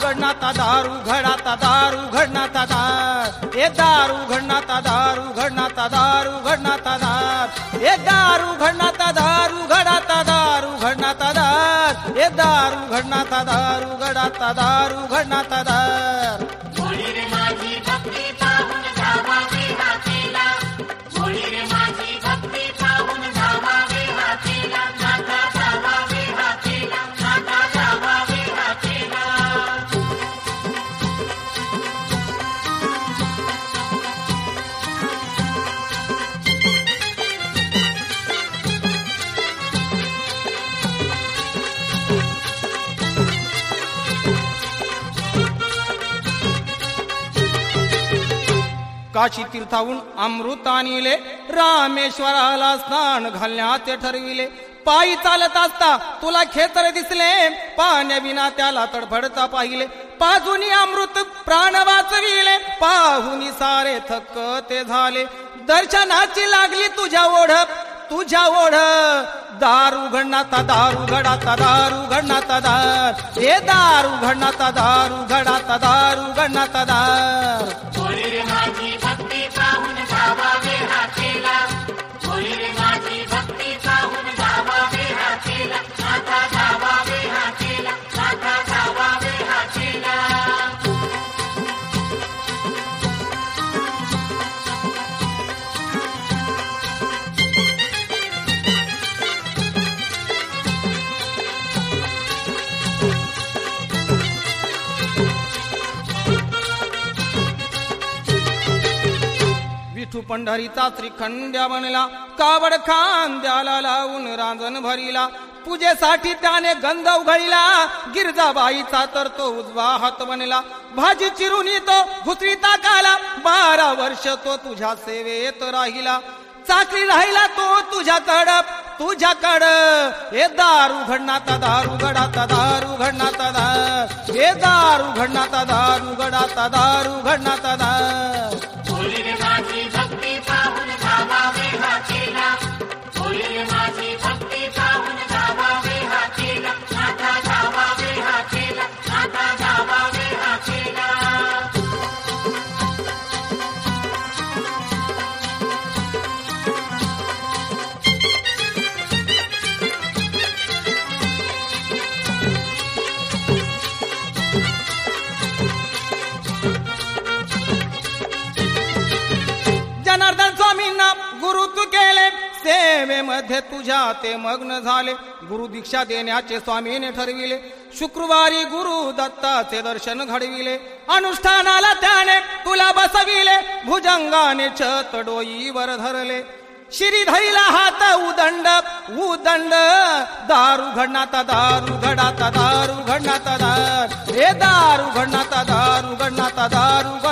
घडणाता दारू घडाता दारू घडणाता दार ए दारू घडणाता दारू घडणाता दारू घडणाता दार ए दारू घडणाता दारू घडाता दारू घडणाता दार ए दारू घडणाता दारू घडाता दारू घडणाता दार होळी रे माझी भक्ती पाहून जावा वेहा केला होळी रे माझी भक्ती पाहून जावा वेहा केला नाथा जावा वेहा केला नाथा जावा वेहा केला काशी तीर्थाहून अमृत आणिले रामेश्वराला स्नान घालण्याचे ठरविले पायी चालत असता तुला खेचर दिसले पाण्याविना त्याला तडफडता पाहिले पाजुनी अमृत प्राण वाचविले पाहुनी सारे थक्क ते झाले दर्शनाची लागली तुझ्या ओढ दारू घडणाता दारू घडाता दारू घडणाता दार ए दारू घडणाता दारू घडाता दारू घडणाता दार होळी रे माझी भक्ती पाहून जावा वेहा केला होळी रे माझी भक्ती पाहून जावा वेहा केला नाथा जावा वेहा केला नाथा जावा वेहा केला विठू पंढरीचा श्रीखंड्या बनला कावड खांद्याला लावून रांजण भरिला पूजेसाठी त्याने गंध उघळला गिरजाबाईचा तर तो उजवा हात बनला भाजी चिरून तो घुसरी टाकाला 12 वर्ष तो तुझ्या सेवेत राहिला चाकरी राहिला तो तुझ्याकड हे दारू घडणाता दारू घडाता दारू घडणाता दार हे दारू घडणाता दारू घडाता दारू घडणाता दार होळी रे माझी भक्ती पाहून जावा वेहा केला होळी रे माझी भक्ती पाहून जावा वेहा केला नाथा जावा वेहा केला नाथा जावा वेहा केला जनार्दन स्वामींना गुरु तू केले सेवेमध्ये तुझ्या ते मग्न झाले गुरु दीक्षा देण्याचे स्वामीने ठरविले शुक्रवारी गुरु दत्ताचे दर्शन घडविले अनुष्ठानाला त्याने तुला बसविले भुजंगाने छत डोईवर धरले शिरी धैला हात उदंड दारू घडणाता दारू घडाता दारू घडणाता दार हे दारू घडणाता दारू घडणाता दारू